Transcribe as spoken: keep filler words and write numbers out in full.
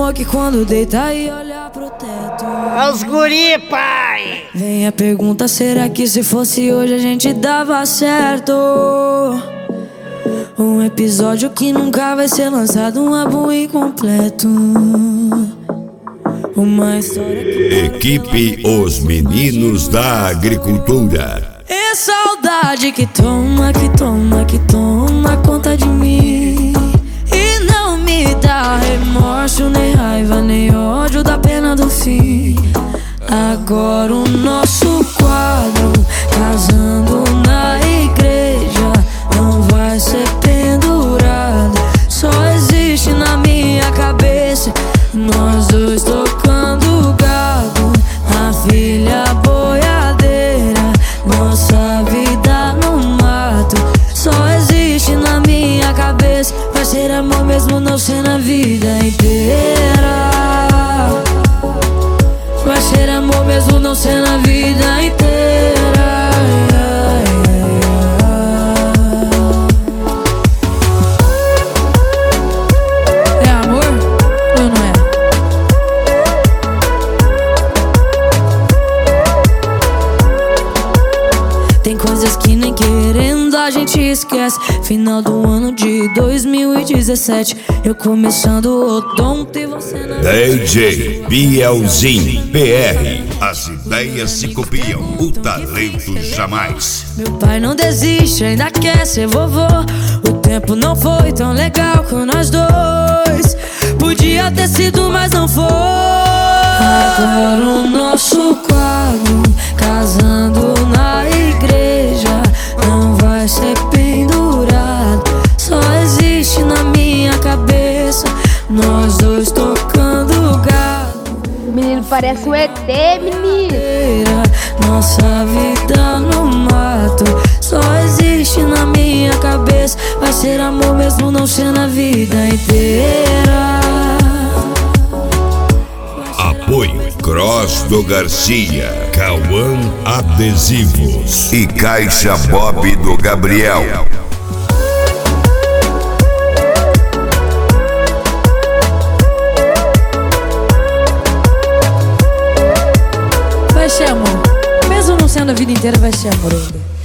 amor que quando deita e olha pro teto. Os guri, pai! Vem a pergunta, será que se fosse hoje a gente dava certo? Um episódio que nunca vai ser lançado, um álbum incompleto. Uma história que... Equipe Os Meninos da Agricultura. É saudade que toma, que toma, que toma conta de mim. E não me dá remorso, nem raiva, nem ódio da pena do fim. Agora o nosso quadro, casando na igreja, não vai ser pendurado. Só existe na minha cabeça nós dois tocando gado, a filha boiadeira, nossa vida no mato. Só existe na minha cabeça, vai ser amor mesmo não ser na vida inteira. Vai ser amor mesmo não ser na vida inteira. É amor ou não é? Tem coisas que nem querendo a gente esquece. Final do ano de dois mil e dezessete, eu começando o odonto e você na... D J Bielzinho P R. As ideias se copiam, o talento jamais. Meu pai não desiste, ainda quer ser vovô. O tempo não foi tão legal com nós dois. Podia ter sido, mas não foi. Agora o nosso quadro, casando na igreja, não vai ser pendurado. Só existe na minha cabeça nós dois tocando gado. O menino parece um E T, menino. Nossa vida no mato. Só existe na minha cabeça, vai ser amor mesmo não ser na vida inteira. Apoio Cross do Garcia, Cauã Adesivos e Caixa Bob do Gabriel. Vai ser amor, mesmo não sendo a vida inteira, vai ser amor ainda.